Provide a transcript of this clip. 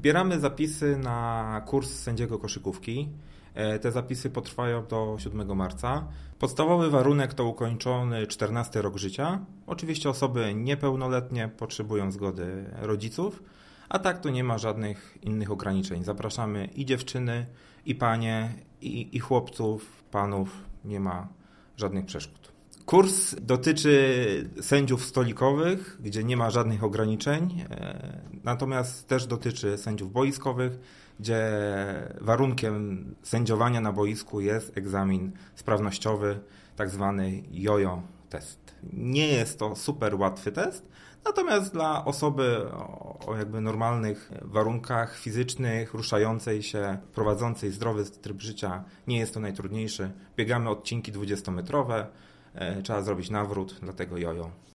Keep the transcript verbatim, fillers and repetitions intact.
Zbieramy zapisy na kurs sędziego koszykówki. Te zapisy potrwają do siódmego marca. Podstawowy warunek to ukończony czternasty rok życia. Oczywiście osoby niepełnoletnie potrzebują zgody rodziców, a tak to nie ma żadnych innych ograniczeń. Zapraszamy i dziewczyny, i panie, i, i chłopców, panów. Nie ma żadnych przeszkód. Kurs dotyczy sędziów stolikowych, gdzie nie ma żadnych ograniczeń, natomiast też dotyczy sędziów boiskowych, gdzie warunkiem sędziowania na boisku jest egzamin sprawnościowy, tak zwany jojo test. Nie jest to super łatwy test, natomiast dla osoby o jakby normalnych warunkach fizycznych, ruszającej się, prowadzącej zdrowy tryb życia, nie jest to najtrudniejszy. Biegamy odcinki dwudziestometrowe, trzeba zrobić nawrót, dlatego jojo.